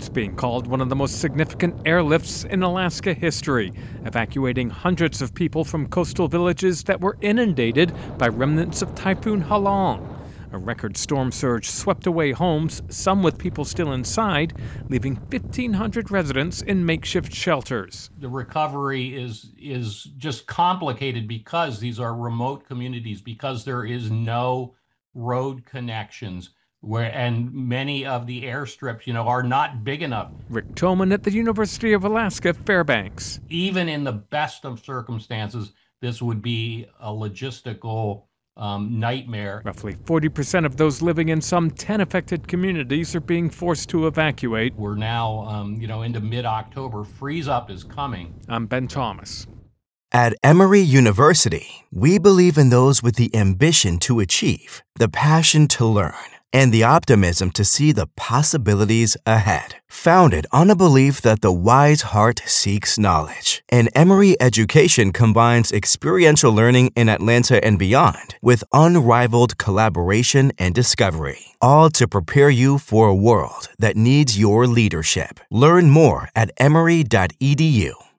It's being called one of the most significant airlifts in Alaska history, evacuating hundreds of people from coastal villages that were inundated by remnants of Typhoon Halong. A record storm surge swept away homes, some with people still inside, leaving 1,500 residents in makeshift shelters. The recovery is just complicated because these are remote communities, because there is no road connections, and many of the airstrips, are not big enough. Rick Toman at the University of Alaska, Fairbanks. Even in the best of circumstances, this would be a logistical nightmare. Roughly 40% of those living in some 10 affected communities are being forced to evacuate. We're now, into mid-October. Freeze up is coming. I'm Ben Thomas. At Emory University, we believe in those with the ambition to achieve, the passion to learn, and the optimism to see the possibilities ahead. Founded on a belief that the wise heart seeks knowledge, and Emory education combines experiential learning in Atlanta and beyond with unrivaled collaboration and discovery, all to prepare you for a world that needs your leadership. Learn more at emory.edu.